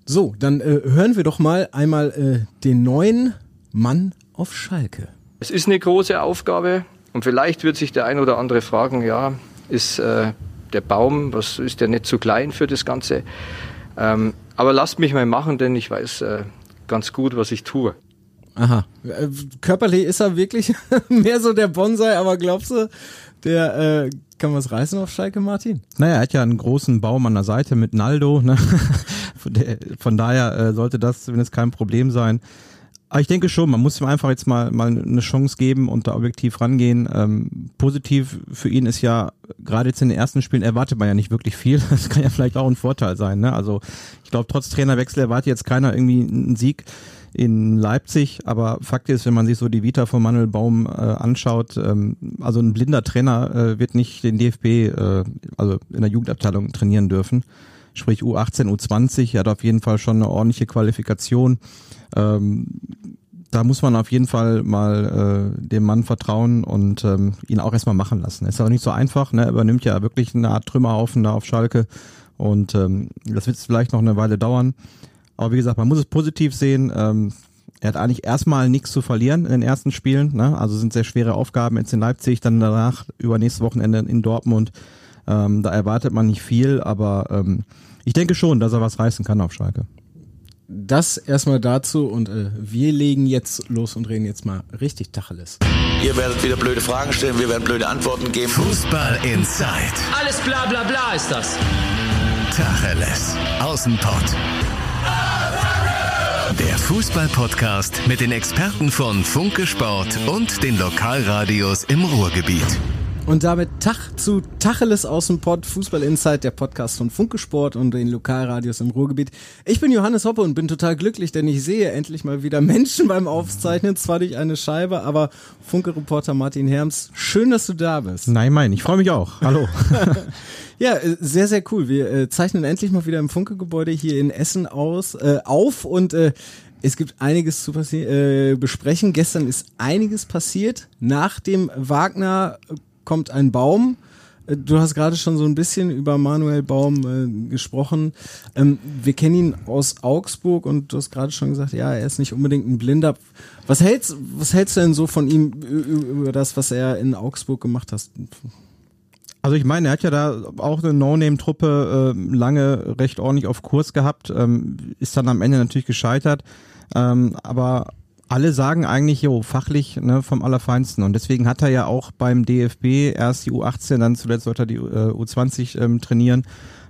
So, dann hören wir doch mal einmal den neuen Mann auf Schalke. Es ist eine große Aufgabe und vielleicht wird sich der ein oder andere fragen, ja, ist der Baum, was ist der nicht zu klein für das Ganze? Aber lasst mich mal machen, denn ich weiß ganz gut, was ich tue. Aha, körperlich ist er wirklich mehr so der Bonsai, aber glaubst du, der kann was reißen auf Schalke, Martin? Naja, er hat ja einen großen Baum an der Seite mit Naldo, ne? Von daher sollte das zumindest kein Problem sein. Aber ich denke schon, man muss ihm einfach jetzt mal eine Chance geben und da objektiv rangehen. Positiv für ihn ist ja, gerade jetzt in den ersten Spielen erwartet man ja nicht wirklich viel. Das kann ja vielleicht auch ein Vorteil sein, ne? Also ich glaube, trotz Trainerwechsel erwartet jetzt keiner irgendwie einen Sieg in Leipzig, aber Fakt ist, wenn man sich so die Vita von Manuel Baum anschaut, also ein blinder Trainer wird nicht den DFB, also in der Jugendabteilung trainieren dürfen. Sprich U18, U20, er hat auf jeden Fall schon eine ordentliche Qualifikation. Da muss man auf jeden Fall mal dem Mann vertrauen und ihn auch erstmal machen lassen. Ist auch nicht so einfach, ne? Er übernimmt ja wirklich eine Art Trümmerhaufen da auf Schalke und das wird vielleicht noch eine Weile dauern. Aber wie gesagt, man muss es positiv sehen. Er hat eigentlich erstmal nichts zu verlieren in den ersten Spielen, ne? Also sind sehr schwere Aufgaben jetzt in Leipzig, dann danach übernächstes Wochenende in Dortmund. Da erwartet man nicht viel, aber ich denke schon, dass er was reißen kann auf Schalke. Das erstmal dazu und wir legen jetzt los und reden jetzt mal richtig Tacheles. Ihr werdet wieder blöde Fragen stellen, wir werden blöde Antworten geben. Fußball Inside. Alles bla bla bla ist das. Tacheles. Außenpott. Der Fußball-Podcast mit den Experten von Funke Sport und den Lokalradios im Ruhrgebiet. Und damit Tag zu Tacheles aus dem Pott, Fußball Inside, der Podcast von Funke Sport und den Lokalradios im Ruhrgebiet. Ich bin Johannes Hoppe und bin total glücklich, denn ich sehe endlich mal wieder Menschen beim Aufzeichnen, zwar durch eine Scheibe, aber Funke-Reporter Martin Herms, schön, dass du da bist. Nein, ich freue mich auch. Hallo. Ja, sehr, sehr cool. Wir zeichnen endlich mal wieder im Funke-Gebäude hier in Essen auf und es gibt einiges zu besprechen. Gestern ist einiges passiert. Nach dem Wagner kommt ein Baum. Du hast gerade schon so ein bisschen über Manuel Baum gesprochen. Wir kennen ihn aus Augsburg und du hast gerade schon gesagt, ja, er ist nicht unbedingt ein Blinder. Was hältst du denn so von ihm über das, was er in Augsburg gemacht hat? Also ich meine, er hat ja da auch eine No-Name-Truppe lange recht ordentlich auf Kurs gehabt, ist dann am Ende natürlich gescheitert, aber alle sagen eigentlich, fachlich, ne, vom Allerfeinsten. Und deswegen hat er ja auch beim DFB erst die U18, dann zuletzt sollte er die U20 trainieren.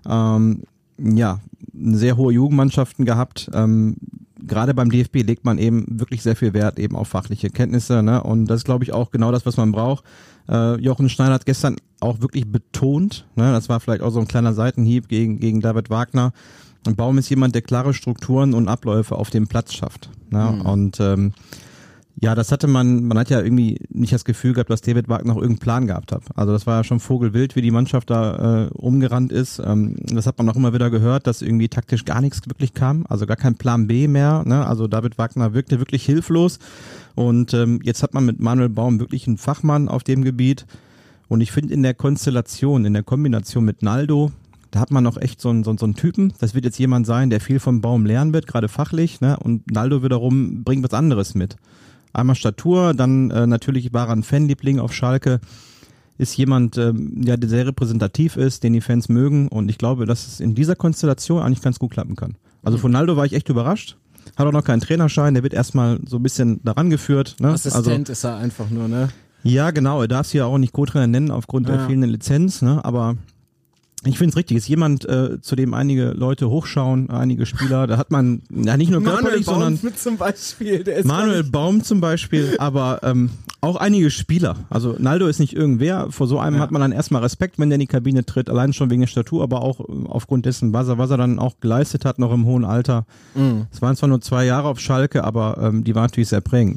Eine sehr hohe Jugendmannschaften gehabt. Gerade beim DFB legt man eben wirklich sehr viel Wert eben auf fachliche Kenntnisse, ne? Und das ist, glaube ich, auch genau das, was man braucht. Jochen Schneider hat gestern auch wirklich betont, ne? Das war vielleicht auch so ein kleiner Seitenhieb gegen David Wagner. Und Baum ist jemand, der klare Strukturen und Abläufe auf dem Platz schafft. Ne? Mhm. Und das hatte man hat ja irgendwie nicht das Gefühl gehabt, dass David Wagner noch irgendeinen Plan gehabt hat. Also das war ja schon vogelwild, wie die Mannschaft da umgerannt ist. Das hat man auch immer wieder gehört, dass irgendwie taktisch gar nichts wirklich kam, also gar kein Plan B mehr. Ne? Also David Wagner wirkte wirklich hilflos. Und jetzt hat man mit Manuel Baum wirklich einen Fachmann auf dem Gebiet. Und ich finde in der Konstellation, in der Kombination mit Naldo, da hat man noch echt so einen Typen. Das wird jetzt jemand sein, der viel vom Baum lernen wird, gerade fachlich. Ne? Und Naldo wiederum bringt was anderes mit. Einmal Statur, dann natürlich war er ein Fanliebling auf Schalke. Ist jemand, der sehr repräsentativ ist, den die Fans mögen. Und ich glaube, dass es in dieser Konstellation eigentlich ganz gut klappen kann. Also von Naldo war ich echt überrascht. Hat auch noch keinen Trainerschein, der wird erstmal so ein bisschen daran geführt. Ne? Assistent ist er einfach nur, ne? Ja, genau. Er darf sich ja auch nicht Co-Trainer nennen aufgrund der fehlenden Lizenz. Ne? Aber ich finde es richtig, ist jemand, zu dem einige Leute hochschauen, einige Spieler, da hat man ja nicht nur körperlich, sondern zum Beispiel, Manuel Baum zum Beispiel, aber auch einige Spieler. Also Naldo ist nicht irgendwer, vor so einem hat man dann erstmal Respekt, wenn der in die Kabine tritt, allein schon wegen der Statur, aber auch aufgrund dessen, was er dann auch geleistet hat, noch im hohen Alter. Es waren zwar nur 2 Jahre auf Schalke, aber die waren natürlich sehr prägend, ne?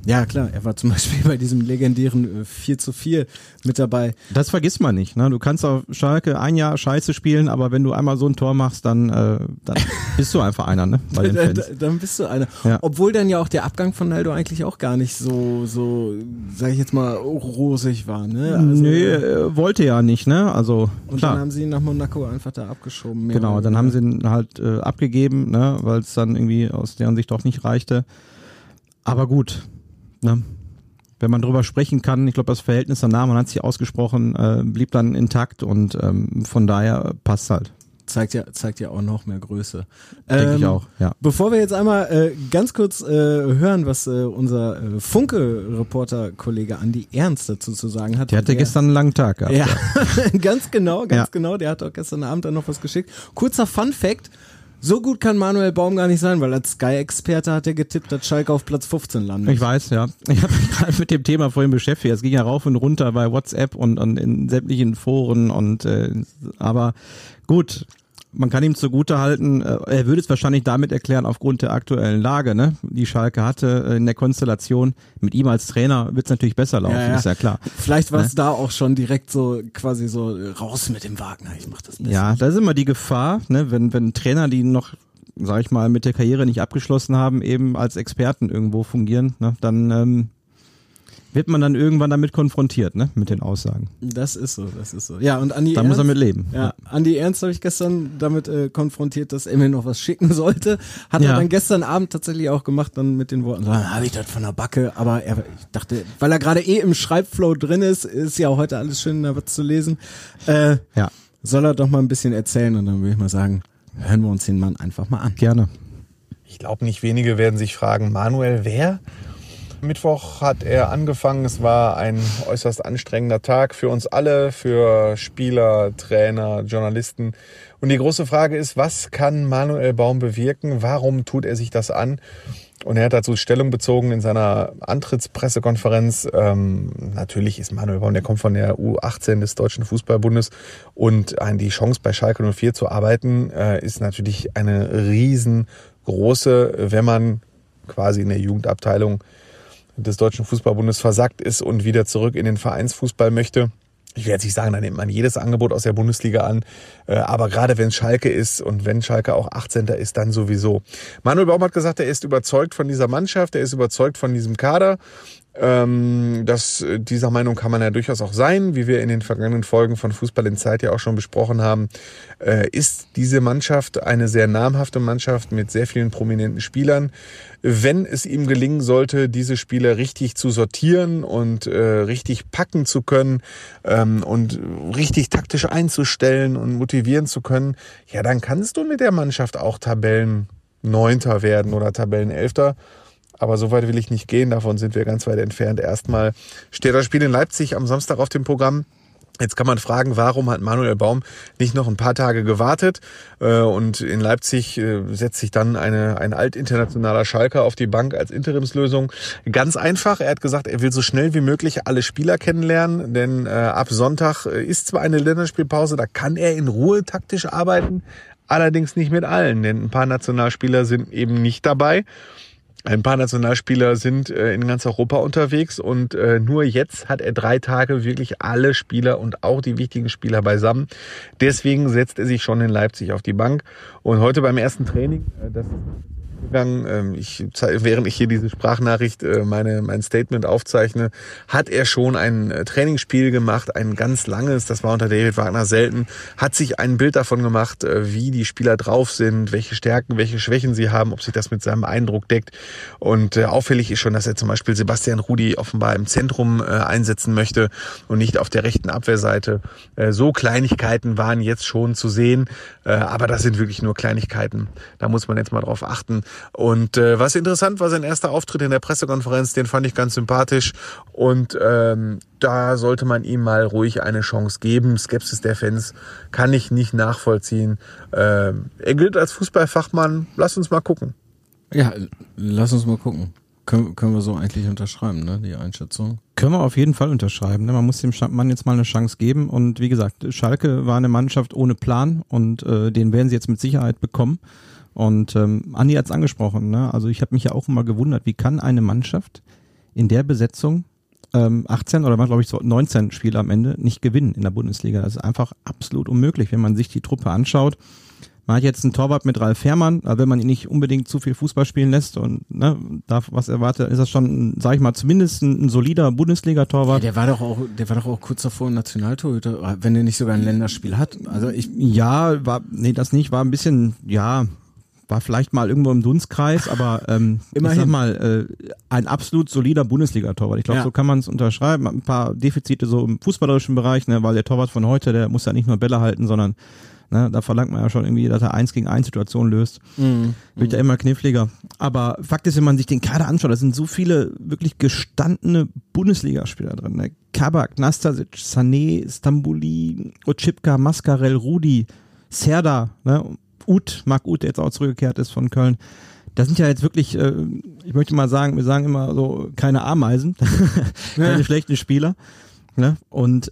Ja, klar, er war zum Beispiel bei diesem legendären 4:4 mit dabei. Das vergisst man nicht, ne? Du kannst auf Schalke ein Jahr scheiße spielen, aber wenn du einmal so ein Tor machst, dann bist du einfach einer, ne? Bei den Fans. Dann bist du einer. Ja. Obwohl dann ja auch der Abgang von Naldo eigentlich auch gar nicht so, sag ich jetzt mal, rosig war, ne? Also, Nee, wollte ja nicht, ne? Also, und klar. dann haben sie ihn nach Monaco einfach da abgeschoben. Genau, dann haben sie ihn halt abgegeben, ne? Weil es dann irgendwie aus deren Sicht doch nicht reichte. Aber gut, ne? Wenn man drüber sprechen kann, ich glaube, das Verhältnis danach, man hat sich ausgesprochen, blieb dann intakt und von daher passt halt. Zeigt ja auch noch mehr Größe. Denke ich auch, ja. Bevor wir jetzt einmal ganz kurz hören, was unser Funke-Reporter-Kollege Andi Ernst dazu zu sagen hat. Der hatte gestern einen langen Tag gehabt. Ja, ganz genau. Der hat auch gestern Abend dann noch was geschickt. Kurzer Fun-Fact. So gut kann Manuel Baum gar nicht sein, weil als Sky-Experte hat er getippt, dass Schalke auf Platz 15 landet. Ich weiß, ja. Ich habe mich gerade mit dem Thema vorhin beschäftigt. Es ging ja rauf und runter bei WhatsApp und in sämtlichen Foren aber gut, man kann ihm zugute halten, er würde es wahrscheinlich damit erklären, aufgrund der aktuellen Lage, ne, die Schalke hatte in der Konstellation. Mit ihm als Trainer wird es natürlich besser laufen, ist ja klar. Vielleicht war es da auch schon direkt so quasi so raus mit dem Wagner, ich mach das besser. Ja, da ist immer die Gefahr, ne, wenn Trainer, die noch, sag ich mal, mit der Karriere nicht abgeschlossen haben, eben als Experten irgendwo fungieren, ne, dann wird man dann irgendwann damit konfrontiert, ne, mit den Aussagen. Das ist so. Ja, und Andi Da Ernst, muss er mit leben. Ja, Andi Ernst habe ich gestern damit konfrontiert, dass er mir noch was schicken sollte. Hat er dann gestern Abend tatsächlich auch gemacht, dann mit den Worten, so, habe ich das von der Backe, aber ich dachte, weil er gerade im Schreibflow drin ist ja auch heute alles schön da was zu lesen, soll er doch mal ein bisschen erzählen und dann würde ich mal sagen, hören wir uns den Mann einfach mal an. Gerne. Ich glaube, nicht wenige werden sich fragen, Manuel, wer? Mittwoch hat er angefangen. Es war ein äußerst anstrengender Tag für uns alle, für Spieler, Trainer, Journalisten. Und die große Frage ist, was kann Manuel Baum bewirken? Warum tut er sich das an? Und er hat dazu Stellung bezogen in seiner Antrittspressekonferenz. Natürlich ist Manuel Baum, der kommt von der U18 des Deutschen Fußballbundes. Und die Chance bei Schalke 04 zu arbeiten, ist natürlich eine riesengroße, wenn man quasi in der Jugendabteilung des Deutschen Fußballbundes versackt ist und wieder zurück in den Vereinsfußball möchte. Ich will jetzt nicht sagen, da nimmt man jedes Angebot aus der Bundesliga an, aber gerade wenn es Schalke ist und wenn Schalke auch 18. ist, dann sowieso. Manuel Baum hat gesagt, er ist überzeugt von dieser Mannschaft, er ist überzeugt von diesem Kader. Dieser Meinung kann man ja durchaus auch sein, wie wir in den vergangenen Folgen von Fußball in Zeit ja auch schon besprochen haben, ist diese Mannschaft eine sehr namhafte Mannschaft mit sehr vielen prominenten Spielern. Wenn es ihm gelingen sollte, diese Spieler richtig zu sortieren und richtig packen zu können und richtig taktisch einzustellen und motivieren zu können, ja, dann kannst du mit der Mannschaft auch Tabellen-9. werden oder Tabellen-11. Aber so weit will ich nicht gehen, davon sind wir ganz weit entfernt. Erstmal steht das Spiel in Leipzig am Samstag auf dem Programm. Jetzt kann man fragen, warum hat Manuel Baum nicht noch ein paar Tage gewartet? Und in Leipzig setzt sich dann ein altinternationaler Schalker auf die Bank als Interimslösung. Ganz einfach, er hat gesagt, er will so schnell wie möglich alle Spieler kennenlernen, denn ab Sonntag ist zwar eine Länderspielpause, da kann er in Ruhe taktisch arbeiten, allerdings nicht mit allen, denn ein paar Nationalspieler sind eben nicht dabei. Ein paar Nationalspieler sind in ganz Europa unterwegs und nur jetzt hat er 3 Tage wirklich alle Spieler und auch die wichtigen Spieler beisammen. Deswegen setzt er sich schon in Leipzig auf die Bank. Und heute beim ersten Training, das gegangen, während ich hier diese Sprachnachricht, mein Statement aufzeichne, hat er schon ein Trainingsspiel gemacht, ein ganz langes, das war unter David Wagner selten, hat sich ein Bild davon gemacht, wie die Spieler drauf sind, welche Stärken, welche Schwächen sie haben, ob sich das mit seinem Eindruck deckt. Und auffällig ist schon, dass er zum Beispiel Sebastian Rudy offenbar im Zentrum einsetzen möchte und nicht auf der rechten Abwehrseite. So Kleinigkeiten waren jetzt schon zu sehen, aber das sind wirklich nur Kleinigkeiten. Da muss man jetzt mal drauf achten. Und was interessant war, sein erster Auftritt in der Pressekonferenz, den fand ich ganz sympathisch und da sollte man ihm mal ruhig eine Chance geben. Skepsis der Fans kann ich nicht nachvollziehen. Er gilt als Fußballfachmann. Lass uns mal gucken. Ja, lass uns mal gucken. Können wir so eigentlich unterschreiben, ne, die Einschätzung? Können wir auf jeden Fall unterschreiben. Ne? Man muss dem Mann jetzt mal eine Chance geben. Und wie gesagt, Schalke war eine Mannschaft ohne Plan und den werden sie jetzt mit Sicherheit bekommen. Und Andi hat es angesprochen. Ne? Also ich habe mich ja auch immer gewundert, wie kann eine Mannschaft in der Besetzung 18 oder war glaube ich so 19 Spiele am Ende nicht gewinnen in der Bundesliga. Das ist einfach absolut unmöglich, wenn man sich die Truppe anschaut. Man hat jetzt einen Torwart mit Ralf Fährmann, aber wenn man ihn nicht unbedingt zu viel Fußball spielen lässt und da was erwartet, ist das schon, sag ich mal, zumindest ein solider Bundesliga-Torwart. Ja, der war doch auch kurz davor ein Nationaltorhüter, wenn er nicht sogar ein Länderspiel hat. Also das nicht, war ein bisschen, war vielleicht mal irgendwo im Dunstkreis, aber immerhin. Ich sag mal, ein absolut solider Bundesliga-Torwart. Ich glaube, so kann man es unterschreiben. Ein paar Defizite so im fußballerischen Bereich, weil der Torwart von heute, der muss ja nicht nur Bälle halten, sondern da verlangt man ja schon irgendwie, dass er 1-gegen-1 Situationen löst. Wird ja immer kniffliger. Aber Fakt ist, wenn man sich den Kader anschaut, da sind so viele wirklich gestandene Bundesligaspieler drin. Ne? Kabak, Nastasic, Sané, Stambouli, Otschipka, Mascarell, Rudi, Serdar, Marc Uth, der jetzt auch zurückgekehrt ist von Köln. Das sind ja jetzt wirklich, ich möchte mal sagen, wir sagen immer so, keine Ameisen, keine schlechten Spieler. Ne? Und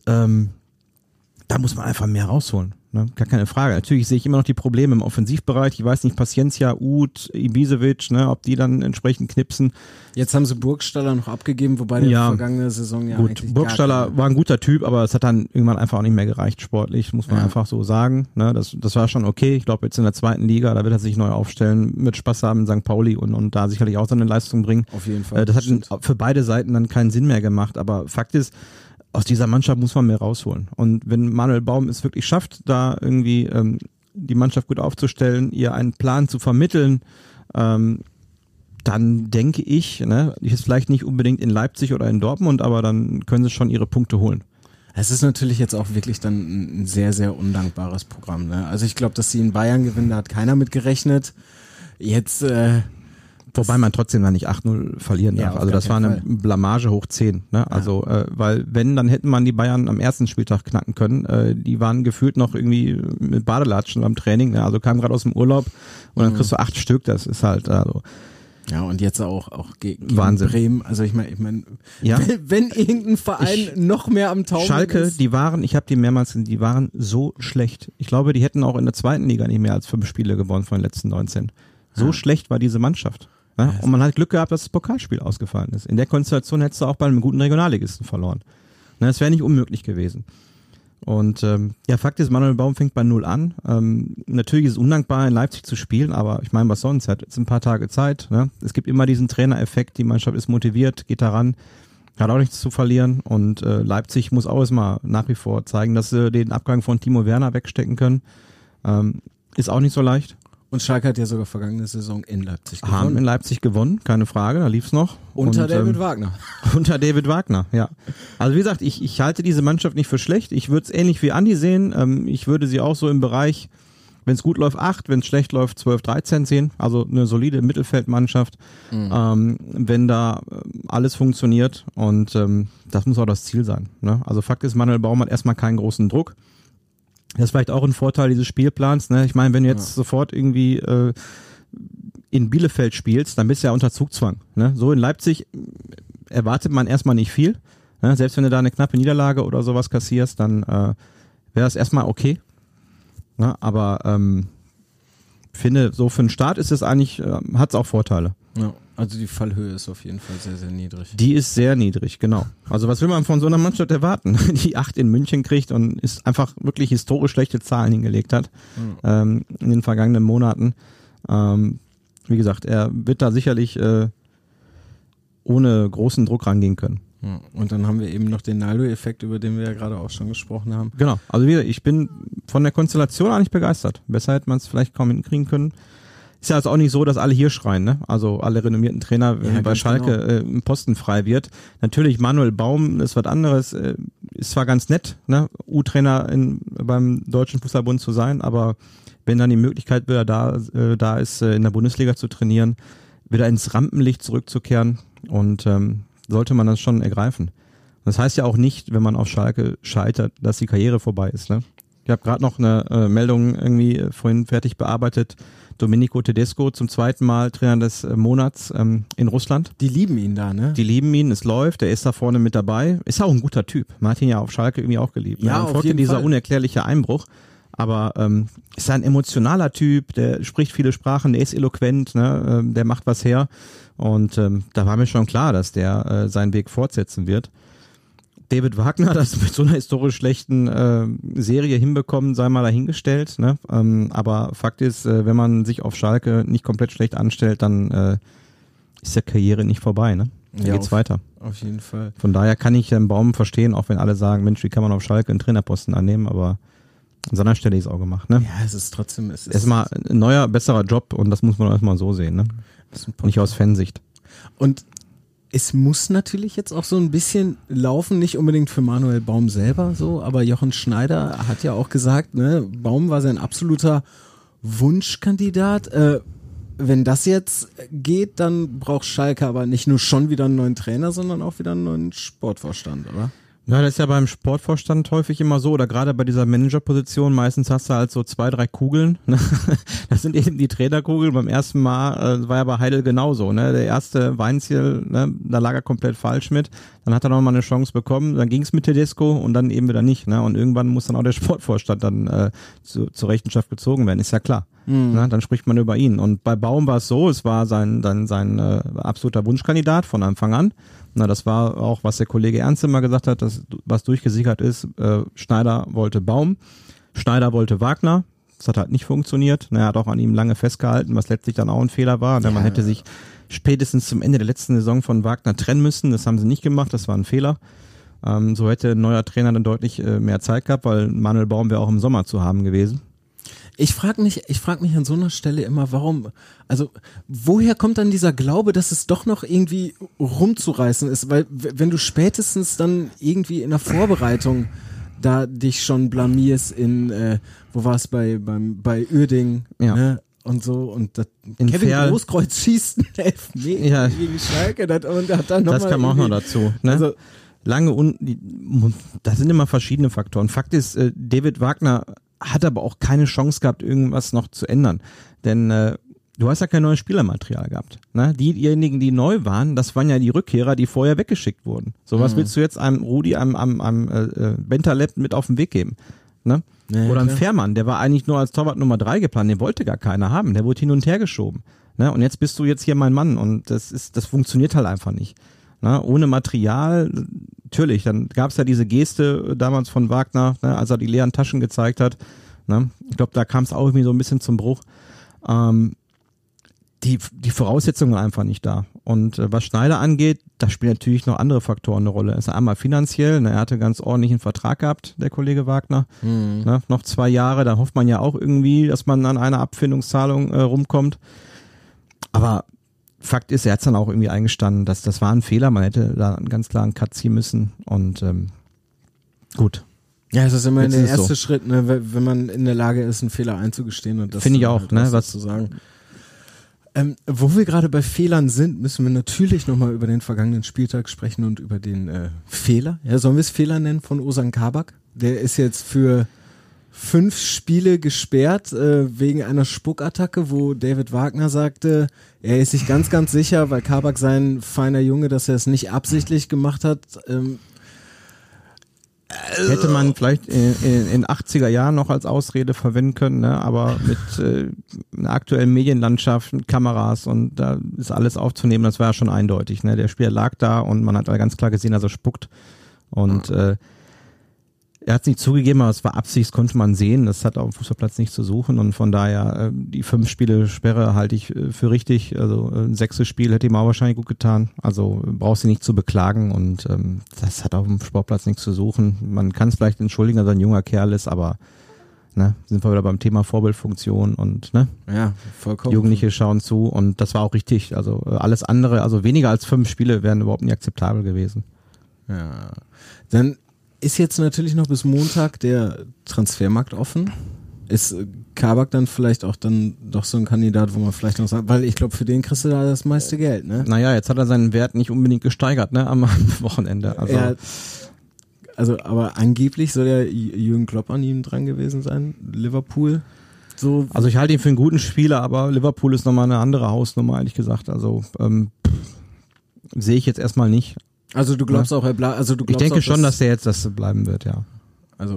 da muss man einfach mehr rausholen. Ne? Gar keine Frage. Natürlich sehe ich immer noch die Probleme im Offensivbereich. Ich weiß nicht, Paciencia, Uth, Ibisevic, ob die dann entsprechend knipsen. Jetzt haben sie Burgstaller noch abgegeben, wobei der vergangene Saison gut. Burgstaller war ein guter Typ, aber es hat dann irgendwann einfach auch nicht mehr gereicht sportlich, muss man einfach so sagen. Ne? Das war schon okay. Ich glaube, jetzt in der zweiten Liga, da wird er sich neu aufstellen, mit Spaß haben in St. Pauli und da sicherlich auch seine Leistung bringen. Auf jeden Fall. Das hat für beide Seiten dann keinen Sinn mehr gemacht, aber Fakt ist, aus dieser Mannschaft muss man mehr rausholen. Und wenn Manuel Baum es wirklich schafft, da irgendwie die Mannschaft gut aufzustellen, ihr einen Plan zu vermitteln, dann denke ich, ist vielleicht nicht unbedingt in Leipzig oder in Dortmund, aber dann können sie schon ihre Punkte holen. Es ist natürlich jetzt auch wirklich dann ein sehr, sehr undankbares Programm. Ne? Also ich glaube, dass sie in Bayern gewinnen, da hat keiner mit gerechnet. Jetzt wobei man trotzdem da nicht 8-0 verlieren darf. Also das war eine Blamage hoch 10. Ne? Also weil wenn, dann hätten man die Bayern am ersten Spieltag knacken können. Die waren gefühlt noch irgendwie mit Badelatschen beim Training. Ne? Also kamen gerade aus dem Urlaub und dann kriegst du 8 Stück. Das ist halt also. Ja, und jetzt auch gegen Wahnsinn. Bremen. Also ich meine, wenn irgendein Verein noch mehr am Taumeln Schalke, ist. ich habe die mehrmals gesehen, die waren so schlecht. Ich glaube, die hätten auch in der zweiten Liga nicht mehr als 5 Spiele gewonnen von den letzten 19. So schlecht war diese Mannschaft. Ja? Und man hat Glück gehabt, dass das Pokalspiel ausgefallen ist. In der Konstellation hättest du auch bei einem guten Regionalligisten verloren. Das wäre nicht unmöglich gewesen. Und Fakt ist, Manuel Baum fängt bei 0 an. Natürlich ist es undankbar, in Leipzig zu spielen, aber ich meine, was sonst? Er hat jetzt ein paar Tage Zeit. Ne? Es gibt immer diesen Trainereffekt, die Mannschaft ist motiviert, geht daran, hat auch nichts zu verlieren. Und Leipzig muss auch erstmal nach wie vor zeigen, dass sie den Abgang von Timo Werner wegstecken können. Ist auch nicht so leicht. Und Schalke hat ja sogar vergangene Saison in Leipzig gewonnen. Haben in Leipzig gewonnen, keine Frage, da lief's noch. Unter David Wagner. Unter David Wagner, ja. Also wie gesagt, ich halte diese Mannschaft nicht für schlecht. Ich würde es ähnlich wie Andi sehen. Ich würde sie auch so im Bereich, wenn es gut läuft 8, wenn es schlecht läuft 12, 13 sehen. Also eine solide Mittelfeldmannschaft, wenn da alles funktioniert. Und das muss auch das Ziel sein. Ne? Also Fakt ist, Manuel Baum hat erstmal keinen großen Druck. Das ist vielleicht auch ein Vorteil dieses Spielplans. Ne? Ich meine, wenn du jetzt sofort irgendwie in Bielefeld spielst, dann bist du ja unter Zugzwang. Ne? So in Leipzig erwartet man erstmal nicht viel. Ne? Selbst wenn du da eine knappe Niederlage oder sowas kassierst, dann wäre das erstmal okay. Ne? Aber finde, so für den Start ist es eigentlich, hat es auch Vorteile. Ja, also die Fallhöhe ist auf jeden Fall sehr, sehr niedrig. Die ist sehr niedrig, genau. Also was will man von so einer Mannschaft erwarten, die 8 in München kriegt und ist einfach wirklich historisch schlechte Zahlen hingelegt hat in den vergangenen Monaten. Wie gesagt, er wird da sicherlich ohne großen Druck rangehen können. Ja, und dann haben wir eben noch den Naldo-Effekt, über den wir ja gerade auch schon gesprochen haben. Genau, also wie gesagt, ich bin von der Konstellation eigentlich begeistert. Besser hätte man es vielleicht kaum hinkriegen können. Ist ja also auch nicht so, dass alle hier schreien, ne? Also alle renommierten Trainer, wenn bei Schalke ein Posten frei wird. Natürlich Manuel Baum ist was anderes, ist zwar ganz nett, ne? U-Trainer beim Deutschen Fußballbund zu sein, aber wenn dann die Möglichkeit wieder da ist, in der Bundesliga zu trainieren, wieder ins Rampenlicht zurückzukehren und sollte man das schon ergreifen. Das heißt ja auch nicht, wenn man auf Schalke scheitert, dass die Karriere vorbei ist, ne? Ich habe gerade noch eine Meldung irgendwie vorhin fertig bearbeitet. Domenico Tedesco zum 2. Mal Trainer des Monats in Russland. Die lieben ihn da, ne? Die lieben ihn, es läuft, er ist da vorne mit dabei. Ist auch ein guter Typ. Man hat ihn ja auf Schalke irgendwie auch geliebt. Ja, Dann folgte dieser unerklärliche Einbruch. Aber ist ein emotionaler Typ, der spricht viele Sprachen, der ist eloquent, ne? Der macht was her. Und da war mir schon klar, dass der seinen Weg fortsetzen wird. David Wagner hat das mit so einer historisch schlechten Serie hinbekommen, sei mal dahingestellt. Ne? Aber Fakt ist, wenn man sich auf Schalke nicht komplett schlecht anstellt, dann ist der Karriere nicht vorbei. Ne? Dann geht's weiter. Auf jeden Fall. Von daher kann ich den Baum verstehen, auch wenn alle sagen, Mensch, wie kann man auf Schalke einen Trainerposten annehmen, aber an seiner Stelle ist es auch gemacht. Ne? Ja, es ist trotzdem... Erstmal ein neuer, besserer Job und das muss man erstmal so sehen. Ne? Nicht aus Fansicht. Und es muss natürlich jetzt auch so ein bisschen laufen, nicht unbedingt für Manuel Baum selber so, aber Jochen Schneider hat ja auch gesagt, ne, Baum war sein absoluter Wunschkandidat. Wenn das jetzt geht, dann braucht Schalke aber nicht nur schon wieder einen neuen Trainer, sondern auch wieder einen neuen Sportvorstand, oder? Ja, das ist ja beim Sportvorstand häufig immer so, oder gerade bei dieser Managerposition, meistens hast du halt so 2, 3 Kugeln. Das sind eben die Trainerkugeln. Beim ersten Mal war ja bei Heidel genauso. Ne? Der erste Weinziel, ne? Da lag er komplett falsch mit. Dann hat er noch mal eine Chance bekommen, dann ging es mit Tedesco und dann eben wieder nicht. Ne? Und irgendwann muss dann auch der Sportvorstand dann zur Rechenschaft gezogen werden, ist ja klar. Ne? Dann spricht man über ihn. Und bei Baum war es so, es war sein absoluter Wunschkandidat von Anfang an. Na, das war auch, was der Kollege Ernst immer gesagt hat, dass, was durchgesickert ist, Schneider wollte Baum, Schneider wollte Wagner, das hat halt nicht funktioniert, er hat auch an ihm lange festgehalten, was letztlich dann auch ein Fehler war, denn man hätte sich spätestens zum Ende der letzten Saison von Wagner trennen müssen, das haben sie nicht gemacht, das war ein Fehler. So hätte ein neuer Trainer dann deutlich mehr Zeit gehabt, weil Manuel Baum wäre auch im Sommer zu haben gewesen. Ich frag mich an so einer Stelle immer, warum, also woher kommt dann dieser Glaube, dass es doch noch irgendwie rumzureißen ist, weil wenn du spätestens dann irgendwie in der Vorbereitung da dich schon blamierst in, wo war es bei Uerdingen, ne? Und so, und das, Kevin Großkreuz schießt einen Elfmeter gegen Schalke und hat dann das kam auch noch dazu, ne? Also, das sind immer verschiedene Faktoren. Fakt ist, David Wagner hat aber auch keine Chance gehabt, irgendwas noch zu ändern. Denn du hast ja kein neues Spielermaterial gehabt. Ne? Diejenigen, die neu waren, das waren ja die Rückkehrer, die vorher weggeschickt wurden. So was willst du jetzt einem Rudi, einem Bentaleb mit auf den Weg geben? Ne? Ja, oder einem Fährmann, der war eigentlich nur als Torwart Nummer 3 geplant, den wollte gar keiner haben, der wurde hin und her geschoben. Ne? Und jetzt bist du jetzt hier mein Mann und das funktioniert halt einfach nicht. Ne? Ohne Material, natürlich, dann gab es ja diese Geste damals von Wagner, ne, als er die leeren Taschen gezeigt hat. Ne? Ich glaube, da kam es auch irgendwie so ein bisschen zum Bruch. Die Voraussetzungen waren einfach nicht da. Und was Schneider angeht, da spielen natürlich noch andere Faktoren eine Rolle. Es ist einmal finanziell, ne, er hatte ganz ordentlichen Vertrag gehabt, der Kollege Wagner. Ne, noch 2 Jahre, da hofft man ja auch irgendwie, dass man an einer Abfindungszahlung rumkommt. Aber Fakt ist, er hat es dann auch irgendwie eingestanden, dass das war ein Fehler, man hätte da einen ganz klaren Cut ziehen müssen und gut. Ja, es ist immer der erste Schritt, ne, wenn man in der Lage ist, einen Fehler einzugestehen und das finde ich auch, halt ne, was zu sagen. Wo wir gerade bei Fehlern sind, müssen wir natürlich nochmal über den vergangenen Spieltag sprechen und über den Fehler. Ja, sollen wir es Fehler nennen von Ozan Kabak? Der ist jetzt für 5 Spiele gesperrt wegen einer Spuckattacke, wo David Wagner sagte, er ist sich ganz, ganz sicher, weil Kabak sein feiner Junge, dass er es nicht absichtlich gemacht hat. Hätte man vielleicht in 80er Jahren noch als Ausrede verwenden können, ne? Aber mit einer aktuellen Medienlandschaft, mit Kameras und da ist alles aufzunehmen, das war ja schon eindeutig. Ne? Der Spieler lag da und man hat ganz klar gesehen, dass er spuckt und er hat es nicht zugegeben, aber es war Absicht, das konnte man sehen. Das hat auf dem Fußballplatz nichts zu suchen und von daher die 5 Spiele Sperre halte ich für richtig. Also ein 6. Spiel hätte ihm auch wahrscheinlich gut getan. Also brauchst du nicht zu beklagen und das hat auf dem Sportplatz nichts zu suchen. Man kann es vielleicht entschuldigen, dass er ein junger Kerl ist, aber ne, sind wir wieder beim Thema Vorbildfunktion und ne, ja, vollkommen. Jugendliche schauen zu und das war auch richtig. Also alles andere, also weniger als 5 Spiele wären überhaupt nicht akzeptabel gewesen. Ja, dann ist jetzt natürlich noch bis Montag der Transfermarkt offen. Ist Kabak dann vielleicht auch dann doch so ein Kandidat, wo man vielleicht noch sagt, weil ich glaube, für den kriegst du da das meiste Geld, ne? Naja, jetzt hat er seinen Wert nicht unbedingt gesteigert, ne, am Wochenende. Also, aber angeblich soll ja Jürgen Klopp an ihm dran gewesen sein, Liverpool. So. Also ich halte ihn für einen guten Spieler, aber Liverpool ist nochmal eine andere Hausnummer, ehrlich gesagt. Also sehe ich jetzt erstmal nicht. Also du glaubst auch, ich denke schon, dass er jetzt das bleiben wird, ja. Also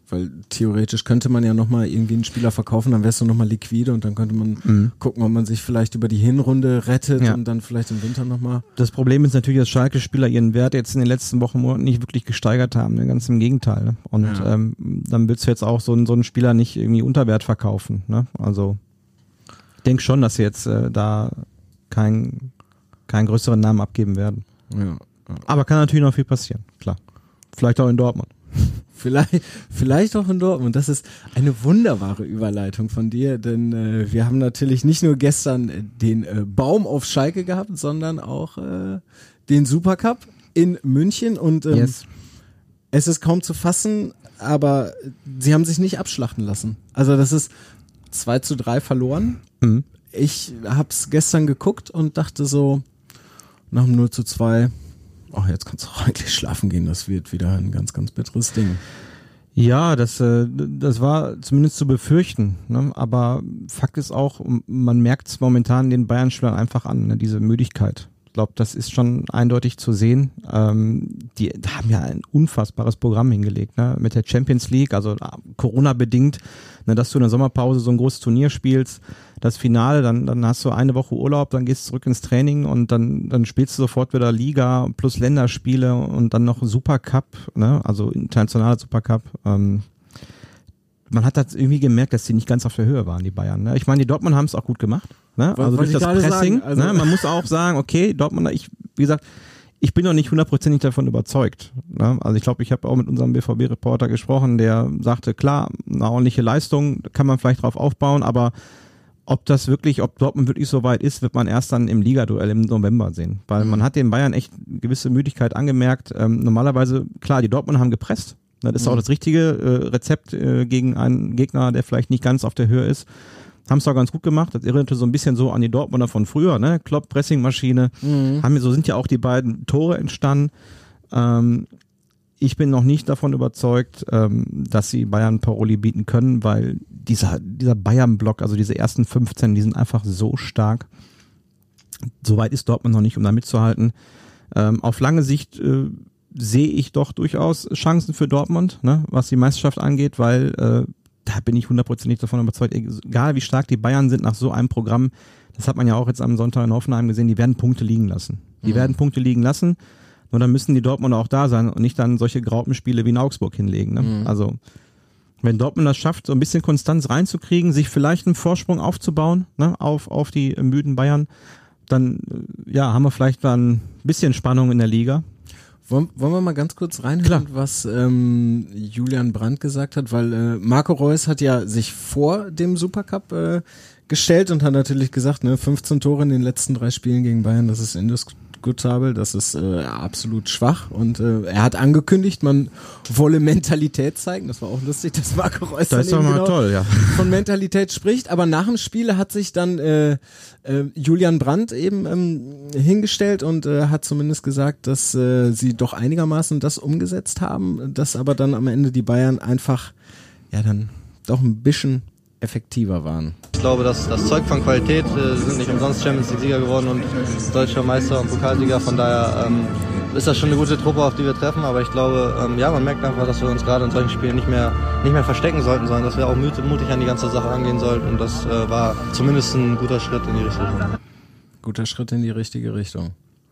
Weil theoretisch könnte man ja nochmal irgendwie einen Spieler verkaufen, dann wärst du nochmal liquide und dann könnte man gucken, ob man sich vielleicht über die Hinrunde rettet und dann vielleicht im Winter nochmal. Das Problem ist natürlich, dass Schalke-Spieler ihren Wert jetzt in den letzten Wochen, Monaten nicht wirklich gesteigert haben, ne? Ganz im Gegenteil. Ne? Und dann willst du jetzt auch so einen Spieler nicht irgendwie unter Wert verkaufen. Ne? Also ich denke schon, dass sie jetzt da keinen größeren Namen abgeben werden. Ja. Aber kann natürlich noch viel passieren, klar. Vielleicht auch in Dortmund. Vielleicht auch in Dortmund. Das ist eine wunderbare Überleitung von dir, denn wir haben natürlich nicht nur gestern den Baum auf Schalke gehabt, sondern auch den Supercup in München und es ist kaum zu fassen, aber sie haben sich nicht abschlachten lassen. Also das ist 2-3 verloren. Mhm. Ich hab's gestern geguckt und dachte so, nach dem 0-2, ach, jetzt kannst du auch eigentlich schlafen gehen, das wird wieder ein ganz, ganz bitteres Ding. Ja, das war zumindest zu befürchten, ne? Aber Fakt ist auch, man merkt es momentan den Bayern-Spielern einfach an, ne? Diese Müdigkeit. Ich glaube, das ist schon eindeutig zu sehen. Die haben ja ein unfassbares Programm hingelegt, ne? Mit der Champions League, also Corona-bedingt, ne, dass du in der Sommerpause so ein großes Turnier spielst, das Finale, dann hast du eine Woche Urlaub, dann gehst du zurück ins Training und dann spielst du sofort wieder Liga plus Länderspiele und dann noch Supercup, ne? Also internationaler Supercup. Man hat das irgendwie gemerkt, dass die nicht ganz auf der Höhe waren, die Bayern. Ne? Ich meine, die Dortmund haben es auch gut gemacht. Ne? Also durch das Pressing. Sagen, ne? Man muss auch sagen, okay, Dortmund, wie gesagt, ich bin noch nicht 100% davon überzeugt. Ne? Also ich glaube, ich habe auch mit unserem BVB-Reporter gesprochen, der sagte, klar, eine ordentliche Leistung, kann man vielleicht drauf aufbauen, aber ob Dortmund wirklich so weit ist, wird man erst dann im Ligaduell im November sehen. Weil man hat den Bayern echt gewisse Müdigkeit angemerkt. Normalerweise, klar, die Dortmund haben gepresst. Das ist auch das richtige Rezept gegen einen Gegner, der vielleicht nicht ganz auf der Höhe ist. Haben es auch ganz gut gemacht. Das erinnerte so ein bisschen so an die Dortmunder von früher, ne? Klopp, Pressingmaschine. So sind ja auch die beiden Tore entstanden. Ich bin noch nicht davon überzeugt, dass sie Bayern Paroli bieten können, weil dieser Bayern-Block, also diese ersten 15, die sind einfach so stark. Soweit ist Dortmund noch nicht, um da mitzuhalten. Auf lange Sicht sehe ich doch durchaus Chancen für Dortmund, ne, was die Meisterschaft angeht, weil da bin ich 100% davon überzeugt, egal wie stark die Bayern sind nach so einem Programm, das hat man ja auch jetzt am Sonntag in Hoffenheim gesehen, die werden Punkte liegen lassen. Nur dann müssen die Dortmunder auch da sein und nicht dann solche Graupenspiele wie in Augsburg hinlegen. Ne? Also wenn Dortmund das schafft, so ein bisschen Konstanz reinzukriegen, sich vielleicht einen Vorsprung aufzubauen, ne, auf die müden Bayern, dann haben wir vielleicht dann ein bisschen Spannung in der Liga. Wollen wir mal ganz kurz reinhören, was Julian Brandt gesagt hat, weil Marco Reus hat ja sich vor dem Supercup gestellt und hat natürlich gesagt, ne, 15 Tore in den letzten 3 Spielen gegen Bayern, das ist indiskutabel, das ist absolut schwach und er hat angekündigt, man wolle Mentalität zeigen, das war auch lustig, dass Marco Reus das ist doch mal toll, ja, von Mentalität spricht, aber nach dem Spiel hat sich dann Julian Brandt eben hingestellt und hat zumindest gesagt, dass sie doch einigermaßen das umgesetzt haben, dass aber dann am Ende die Bayern einfach dann doch ein bisschen effektiver waren. Ich glaube, das zeugt von Qualität. Wir sind nicht umsonst Champions League Sieger geworden und Deutscher Meister und Pokalsieger. Von daher ist das schon eine gute Truppe, auf die wir treffen. Aber ich glaube, man merkt einfach, dass wir uns gerade in solchen Spielen nicht mehr verstecken sollten, sondern dass wir auch mutig an die ganze Sache angehen sollten. Und das war zumindest ein guter Schritt in die richtige Richtung. Guter Schritt in die richtige Richtung.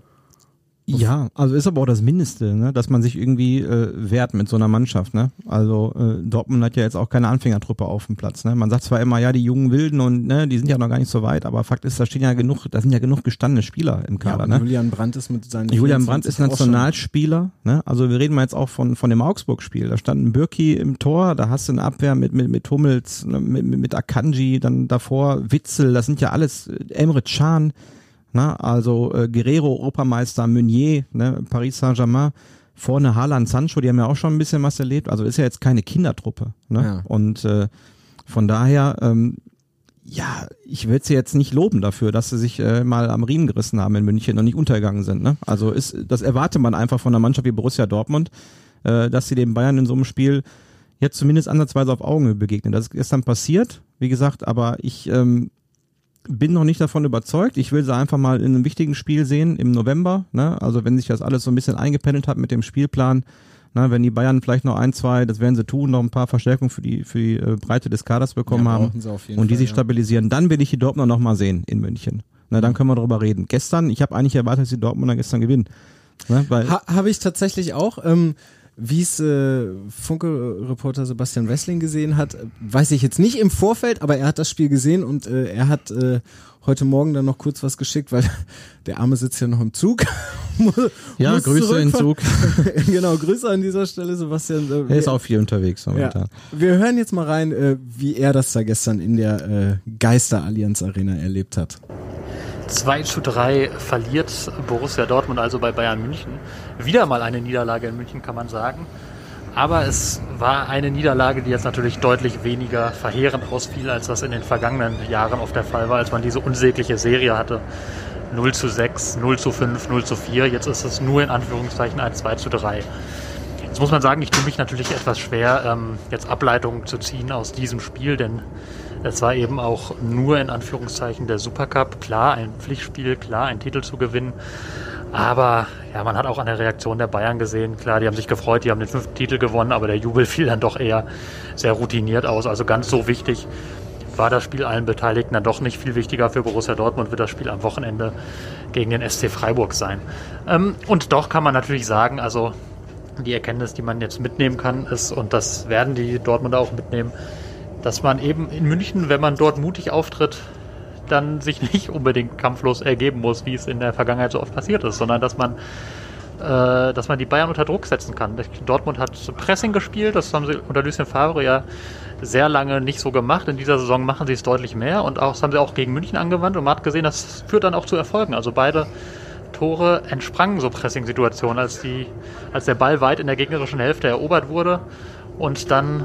Ja, also ist aber auch das Mindeste, ne, dass man sich irgendwie wehrt mit so einer Mannschaft, ne? Also Dortmund hat ja jetzt auch keine Anfängertruppe auf dem Platz, ne? Man sagt zwar immer, ja, die jungen Wilden und ne, die sind ja noch gar nicht so weit, aber Fakt ist, da sind ja genug gestandene Spieler im Kader, ne? Julian Brandt ist mit seinen Julian Brandt ist Nationalspieler, ne? Also wir reden mal jetzt auch von dem Augsburg-Spiel. Da stand ein Bürki im Tor, da hast du eine Abwehr mit Hummels, ne, mit Akanji, dann davor Witzel, das sind ja alles Emre Can. Na, also Guerrero, Europameister, Meunier, ne, Paris Saint-Germain, vorne Haaland, Sancho, die haben ja auch schon ein bisschen was erlebt, also ist ja jetzt keine Kindertruppe. Ne? Ja. Und von daher, ich würde sie jetzt nicht loben dafür, dass sie sich mal am Riemen gerissen haben in München und nicht untergegangen sind. Ne? Also das erwartet man einfach von einer Mannschaft wie Borussia Dortmund, dass sie den Bayern in so einem Spiel jetzt zumindest ansatzweise auf Augenhöhe begegnen. Das ist gestern passiert, wie gesagt, aber ich bin noch nicht davon überzeugt. Ich will sie einfach mal in einem wichtigen Spiel sehen im November. Ne? Also wenn sich das alles so ein bisschen eingependelt hat mit dem Spielplan, Na, wenn die Bayern vielleicht noch 1, 2, das werden sie tun, noch ein paar Verstärkungen für die Breite des Kaders bekommen haben und die sich stabilisieren, dann will ich die Dortmunder noch mal sehen in München. Na, dann können wir darüber reden. Gestern, ich habe eigentlich erwartet, dass die Dortmunder gestern gewinnen. Ne, habe ich tatsächlich auch. Wie es Funke-Reporter Sebastian Wessling gesehen hat, weiß ich jetzt nicht im Vorfeld, aber er hat das Spiel gesehen und er hat heute Morgen dann noch kurz was geschickt, weil der Arme sitzt ja noch im Zug. Ja, Grüße in den Zug. Genau, Grüße an dieser Stelle, Sebastian. Er ist auch viel unterwegs momentan. Ja, wir hören jetzt mal rein, wie er das da gestern in der Geister-Allianz Arena erlebt hat. 2:3 verliert Borussia Dortmund also bei Bayern München. Wieder mal eine Niederlage in München, kann man sagen. Aber es war eine Niederlage, die jetzt natürlich deutlich weniger verheerend ausfiel, als das in den vergangenen Jahren oft der Fall war, als man diese unsägliche Serie hatte. 0:6, 0:5, 0:4. Jetzt ist es nur in Anführungszeichen ein 2:3. Jetzt muss man sagen, ich tue mich natürlich etwas schwer, jetzt Ableitungen zu ziehen aus diesem Spiel, denn es war eben auch nur in Anführungszeichen der Supercup. Klar, ein Pflichtspiel, klar, ein Titel zu gewinnen. Aber ja, man hat auch an der Reaktion der Bayern gesehen, klar, die haben sich gefreut, die haben den 5. Titel gewonnen, aber der Jubel fiel dann doch eher sehr routiniert aus. Also ganz so wichtig war das Spiel allen Beteiligten dann doch nicht. Viel wichtiger für Borussia Dortmund wird das Spiel am Wochenende gegen den SC Freiburg sein. Und doch kann man natürlich sagen, also die Erkenntnis, die man jetzt mitnehmen kann, ist, und das werden die Dortmunder auch mitnehmen, dass man eben in München, wenn man dort mutig auftritt, dann sich nicht unbedingt kampflos ergeben muss, wie es in der Vergangenheit so oft passiert ist, sondern dass man die Bayern unter Druck setzen kann. Dortmund hat Pressing gespielt, das haben sie unter Lucien Favre ja sehr lange nicht so gemacht. In dieser Saison machen sie es deutlich mehr und auch, das haben sie auch gegen München angewandt und man hat gesehen, das führt dann auch zu Erfolgen. Also beide Tore entsprangen so Pressing-Situationen, als der Ball weit in der gegnerischen Hälfte erobert wurde und dann